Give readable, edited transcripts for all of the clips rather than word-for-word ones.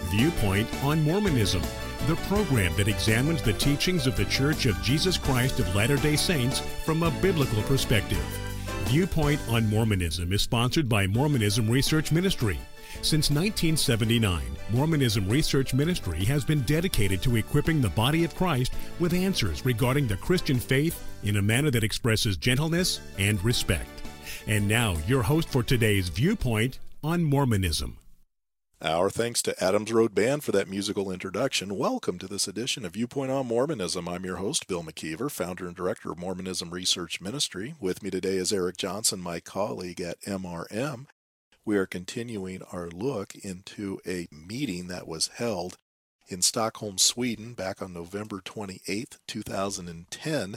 Viewpoint on Mormonism, the program that examines the teachings of the Church of Jesus Christ of Latter-day Saints from a biblical perspective. Viewpoint on Mormonism is sponsored by Mormonism Research Ministry. Since 1979, Mormonism Research Ministry has been dedicated to equipping the body of Christ with answers regarding the Christian faith in a manner that expresses gentleness and respect. And now, your host for today's Viewpoint on Mormonism. Our thanks to Adams Road Band for that musical introduction. Welcome to this edition of Viewpoint on Mormonism. I'm your host, Bill McKeever, founder and director of Mormonism Research Ministry. With me today is Eric Johnson, my colleague at MRM. We are continuing our look into a meeting that was held in Stockholm, Sweden, back on November 28th, 2010.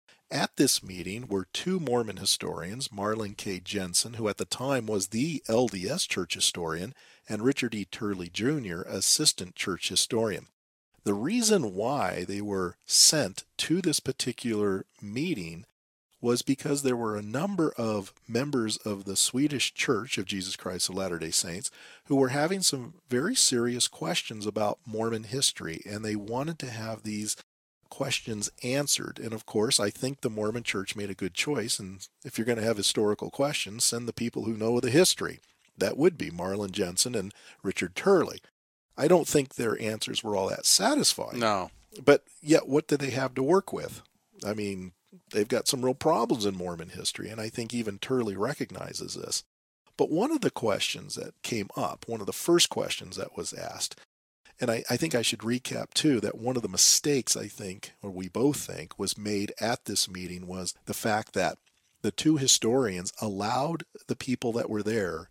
At this meeting were two Mormon historians, Marlin K. Jensen, who at the time was the LDS church historian, and Richard E. Turley, Jr., assistant church historian. The reason why they were sent to this particular meeting was because there were a number of members of the Swedish Church of Jesus Christ of Latter-day Saints who were having some very serious questions about Mormon history, and they wanted to have these questions answered. And of course, I think the Mormon Church made a good choice, and if you're going to have historical questions, send the people who know the history. That would be Marlin Jensen and Richard Turley. I don't think their answers were all that satisfying. No. But yet, what do they have to work with? I mean, they've got some real problems in Mormon history, and I think even Turley recognizes this. But one of the questions that came up, one of the first questions that was asked, and I think I should recap too, that one of the mistakes I think, or we both think, was made at this meeting was the fact that the two historians allowed the people that were there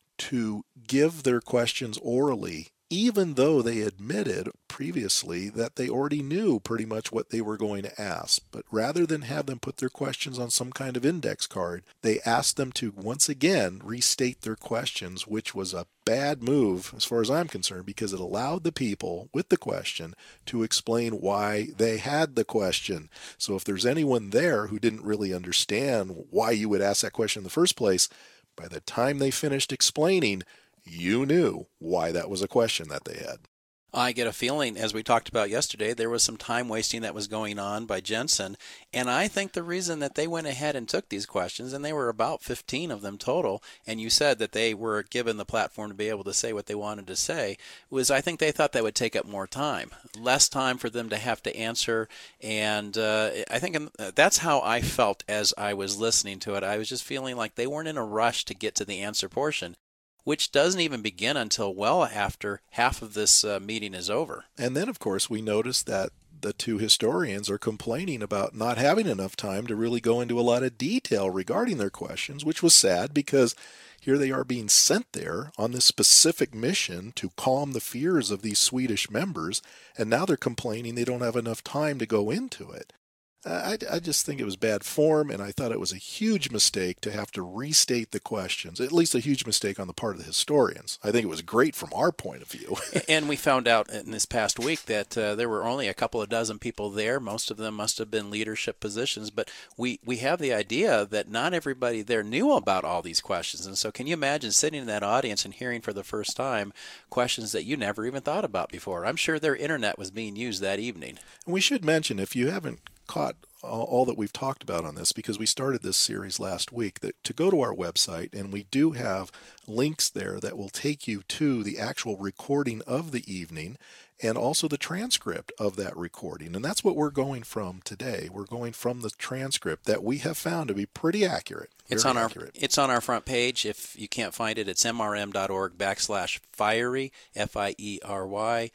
to give their questions orally, even though they admitted previously that they already knew pretty much what they were going to ask. But rather than have them put their questions on some kind of index card, they asked them to once again restate their questions, which was a bad move as far as I'm concerned, because it allowed the people with the question to explain why they had the question. So if there's anyone there who didn't really understand why you would ask that question in the first place, by the time they finished explaining, you knew why that was a question that they had. I get a feeling, as we talked about yesterday, there was some time wasting that was going on by Jensen. And I think the reason that they went ahead and took these questions, and they were about 15 of them total, and you said that they were given the platform to be able to say what they wanted to say, was I think they thought that would take up more time, less time for them to have to answer. And I think that's how I felt as I was listening to it. I was just feeling like they weren't in a rush to get to the answer portion, which doesn't even begin until well after half of this meeting is over. And then, of course, we noticed that the two historians are complaining about not having enough time to really go into a lot of detail regarding their questions, which was sad because here they are being sent there on this specific mission to calm the fears of these Swedish members, and now they're complaining they don't have enough time to go into it. I just think it was bad form, and I thought it was a huge mistake to have to restate the questions, at least a huge mistake on the part of the historians. I think it was great from our point of view. And we found out in this past week that there were only a couple of dozen people there. Most of them must have been leadership positions, but we have the idea that not everybody there knew about all these questions. And so can you imagine sitting in that audience and hearing for the first time questions that you never even thought about before? I'm sure their internet was being used that evening. And we should mention, if you haven't caught all that we've talked about on this, because we started this series last week, that to go to our website, and we do have links there that will take you to the actual recording of the evening and also the transcript of that recording. And that's what we're going from today. We're going from the transcript that we have found to be pretty accurate. It's on our front page. If you can't find it, it's mrm.org/fiery, FIERY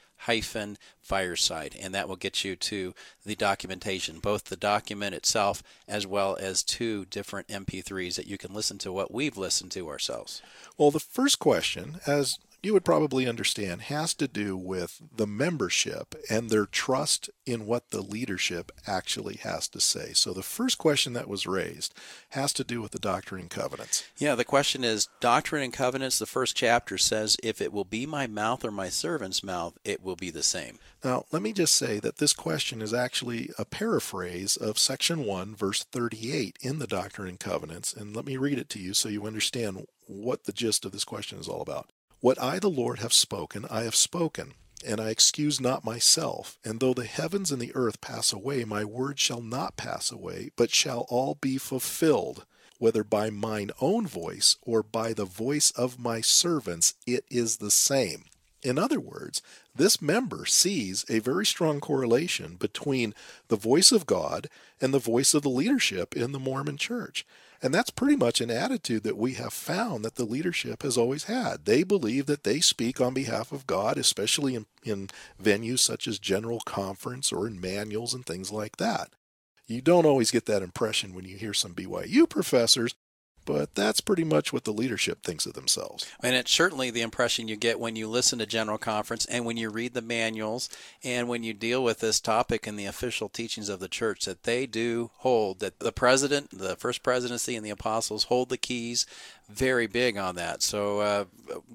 -fireside, and that will get you to the documentation, both the document itself as well as two different MP3s that you can listen to what we've listened to ourselves. Well, the first question, as you would probably understand, has to do with the membership and their trust in what the leadership actually has to say. So the first question that was raised has to do with the Doctrine and Covenants. Yeah, the question is, Doctrine and Covenants, the first chapter says, if it will be my mouth or my servant's mouth, it will be the same. Now, let me just say that this question is actually a paraphrase of section 1, verse 38 in the Doctrine and Covenants, and let me read it to you so you understand what the gist of this question is all about. What I, the Lord, have spoken, I have spoken, and I excuse not myself. And though the heavens and the earth pass away, my word shall not pass away, but shall all be fulfilled. Whether by mine own voice or by the voice of my servants, it is the same. In other words, this member sees a very strong correlation between the voice of God and the voice of the leadership in the Mormon Church. And that's pretty much an attitude that we have found that the leadership has always had. They believe that they speak on behalf of God, especially in venues such as General Conference or in manuals and things like that. You don't always get that impression when you hear some BYU professors, but that's pretty much what the leadership thinks of themselves. And it's certainly the impression you get when you listen to General Conference and when you read the manuals and when you deal with this topic in the official teachings of the church, that they do hold that the president, the first presidency, and the apostles hold the keys. Very big on that. So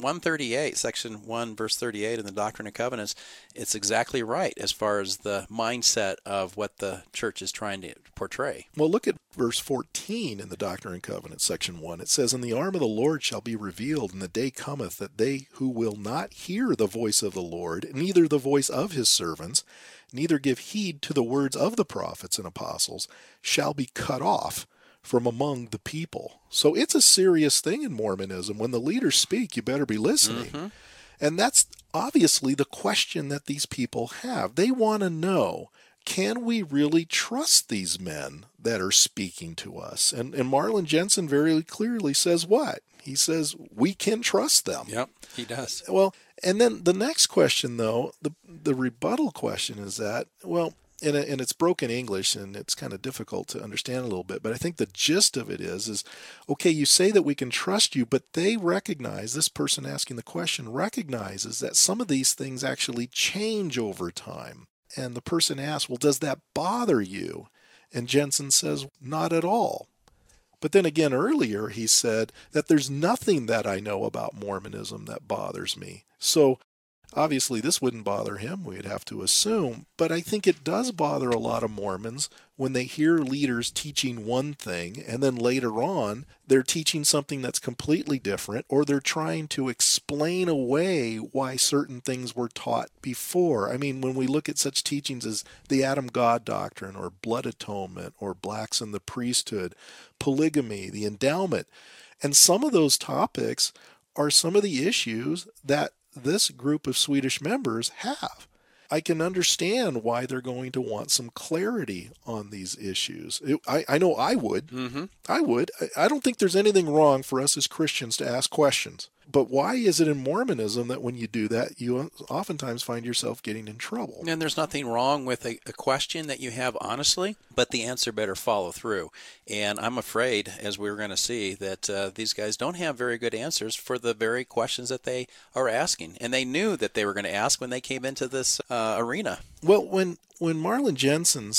138, section 1, verse 38 in the Doctrine and Covenants, it's exactly right as far as the mindset of what the church is trying to portray. Well, look at verse 14 in the Doctrine and Covenants, section 1. It says, And the arm of the Lord shall be revealed, and the day cometh that they who will not hear the voice of the Lord, neither the voice of his servants, neither give heed to the words of the prophets and apostles, shall be cut off from among the people. So it's a serious thing in Mormonism. When the leaders speak, you better be listening. Mm-hmm. And that's obviously the question that these people have. They want to know, can we really trust these men that are speaking to us? And Marlin Jensen very clearly says what? He says we can trust them. Yep, he does. Well, and then the next question, though, the rebuttal question is that, well, and it's broken English, and it's kind of difficult to understand a little bit, but I think the gist of it is, okay, you say that we can trust you, but they recognize, this person asking the question recognizes that some of these things actually change over time. And the person asks, well, does that bother you? And Jensen says, not at all. But then again, earlier he said that there's nothing that I know about Mormonism that bothers me. So obviously, this wouldn't bother him, we'd have to assume, but I think it does bother a lot of Mormons when they hear leaders teaching one thing, and then later on, they're teaching something that's completely different, or they're trying to explain away why certain things were taught before. I mean, when we look at such teachings as the Adam God doctrine, or blood atonement, or blacks in the priesthood, polygamy, the endowment, and some of those topics are some of the issues that this group of Swedish members have. I can understand why they're going to want some clarity on these issues. I know I would. Mm-hmm. I would. I don't think there's anything wrong for us as Christians to ask questions. But why is it in Mormonism that when you do that, you oftentimes find yourself getting in trouble? And there's nothing wrong with a question that you have honestly, but the answer better follow through. And I'm afraid, as we're going to see, that these guys don't have very good answers for the very questions that they are asking. And they knew that they were going to ask when they came into this arena. Well, when Marlin Jensen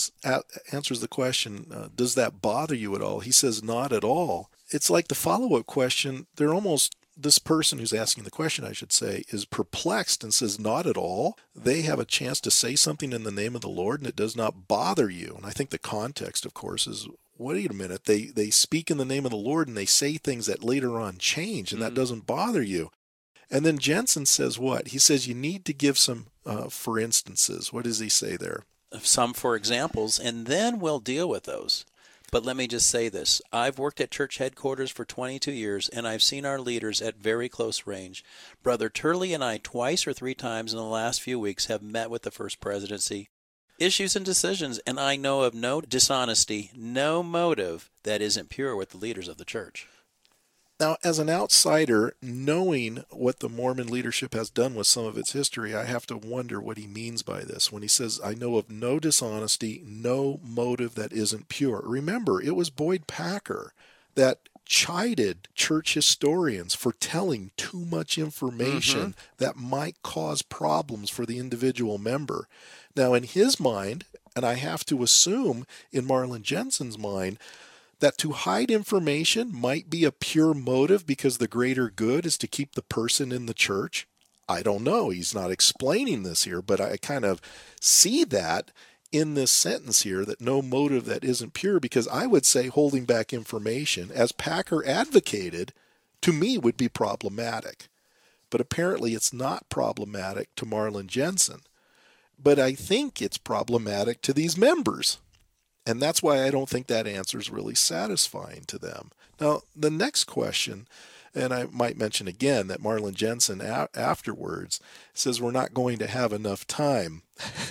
answers the question, does that bother you at all? He says, not at all. It's like the follow-up question, this person who's asking the question, I should say, is perplexed and says, not at all. They have a chance to say something in the name of the Lord, and it does not bother you. And I think the context, of course, is, wait a minute, they speak in the name of the Lord, and they say things that later on change, and that doesn't bother you. And then Jensen says what? He says you need to give some for instances. What does he say there? Some for examples, and then we'll deal with those. But let me just say this. I've worked at church headquarters for 22 years, and I've seen our leaders at very close range. Brother Turley and I twice or three times in the last few weeks have met with the First Presidency. Issues and decisions, and I know of no dishonesty, no motive that isn't pure with the leaders of the church. Now, as an outsider, knowing what the Mormon leadership has done with some of its history, I have to wonder what he means by this. When he says, I know of no dishonesty, no motive that isn't pure. Remember, it was Boyd Packer that chided church historians for telling too much information that might cause problems for the individual member. Now, in his mind, and I have to assume in Marlin Jensen's mind, that to hide information might be a pure motive because the greater good is to keep the person in the church. I don't know. He's not explaining this here, but I kind of see that in this sentence here, that no motive that isn't pure, because I would say holding back information, as Packer advocated, to me would be problematic. but apparently it's not problematic to Marlin Jensen. But I think it's problematic to these members. And that's why I don't think that answer is really satisfying to them. Now, the next question, and I might mention again that Marlin Jensen afterwards says we're not going to have enough time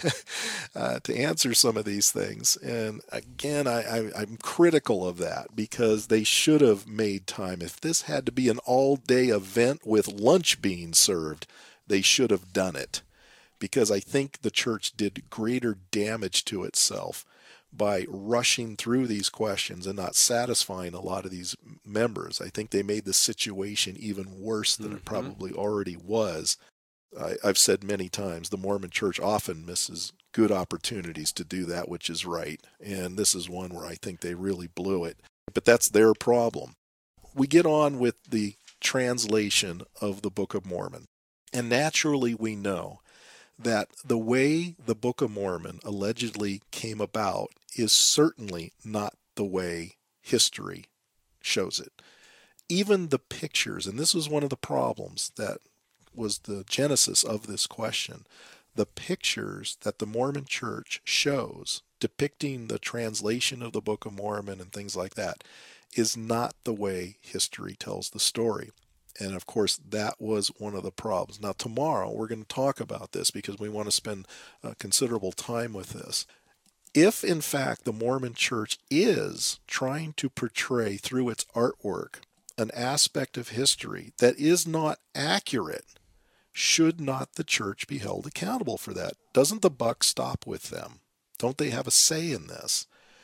to answer some of these things. And again, I'm critical of that because they should have made time. If this had to be an all-day event with lunch being served, they should have done it. Because I think the church did greater damage to itself by rushing through these questions and not satisfying a lot of these members. I think they made the situation even worse than it probably already was. I've said many times the Mormon church often misses good opportunities to do that which is right, and this is one where I think they really blew it. But that's their problem. We get on with the translation of the Book of Mormon, and naturally we know that the way the Book of Mormon allegedly came about is certainly not the way history shows it. Even the pictures, and this was one of the problems that was the genesis of this question, the pictures that the Mormon Church shows depicting the translation of the Book of Mormon and things like that is not the way history tells the story. And of course, that was one of the problems. Now, tomorrow we're going to talk about this because we want to spend considerable time with this. If, in fact, the Mormon Church is trying to portray through its artwork an aspect of history that is not accurate, should not the church be held accountable for that? Doesn't the buck stop with them? Don't they have a say in this?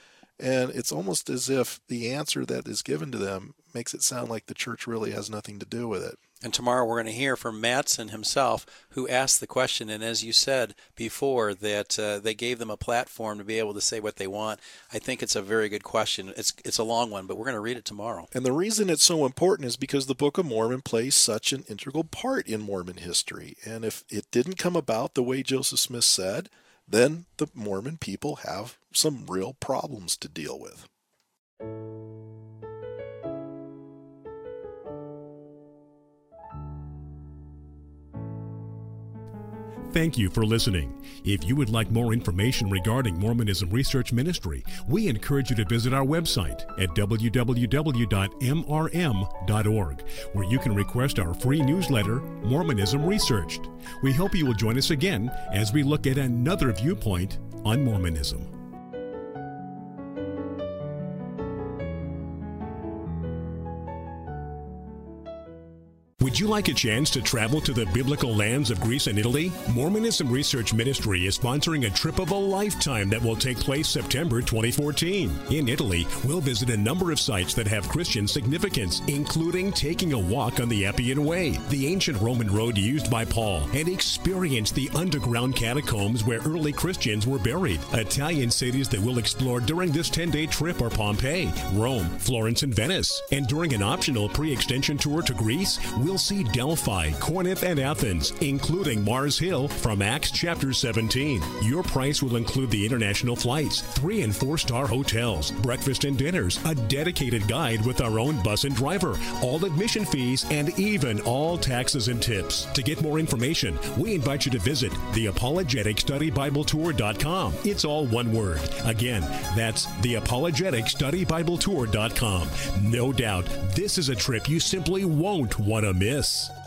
And it's almost as if the answer that is given to them makes it sound like the church really has nothing to do with it. And tomorrow we're going to hear from Mattson himself, who asked the question. And as you said before, that they gave them a platform to be able to say what they want. I think it's a very good question. It's a long one, but we're going to read it tomorrow. And the reason it's so important is because the Book of Mormon plays such an integral part in Mormon history. And if it didn't come about the way Joseph Smith said, then the Mormon people have some real problems to deal with. Thank you for listening. If you would like more information regarding Mormonism Research Ministry, we encourage you to visit our website at www.mrm.org, where you can request our free newsletter, Mormonism Researched. We hope you will join us again as we look at another viewpoint on Mormonism. Would you like a chance to travel to the biblical lands of Greece and Italy? Mormonism Research Ministry is sponsoring a trip of a lifetime that will take place September 2014. In Italy, we'll visit a number of sites that have Christian significance, including taking a walk on the Appian Way, the ancient Roman road used by Paul, and experience the underground catacombs where early Christians were buried. Italian cities that we'll explore during this 10-day trip are Pompeii, Rome, Florence, and Venice. And during an optional pre-extension tour to Greece, we'll see Delphi, Corinth, and Athens, including Mars Hill from Acts chapter 17. Your price will include the international flights, 3- and 4-star hotels, breakfast and dinners, a dedicated guide with our own bus and driver, all admission fees, and even all taxes and tips. To get more information, we invite you to visit theapologeticstudybiblettour.com. It's all one word. Again, that's theapologeticstudybiblettour.com. No doubt, this is a trip you simply won't want to miss.